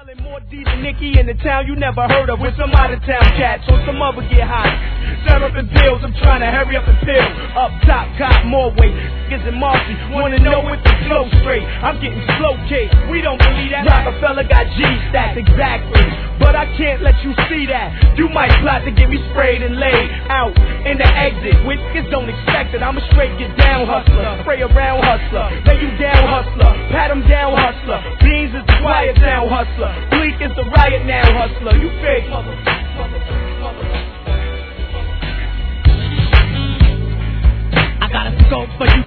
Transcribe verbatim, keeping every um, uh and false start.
Selling more D than Nicki in the town you never heard of, with some out of town cats or some other get hot. Syrup and pills, I'm trying to hurry up and pill. Up top, cop more weight. Niggas and Marcy wanna know if the flow straight. I'm getting slow cake. We don't believe that. Rockefeller got G stats exactly, but I can't let you see that. You might plot to get me sprayed and laid out in the exit. When niggas don't expect it, I'm a straight get down hustler. Spray around hustler, lay you down hustler, pat him down hustler. Beans is the quiet down hustler. Bleak is the riot now hustler. You fake mother, mother, mother. I got a scope for you.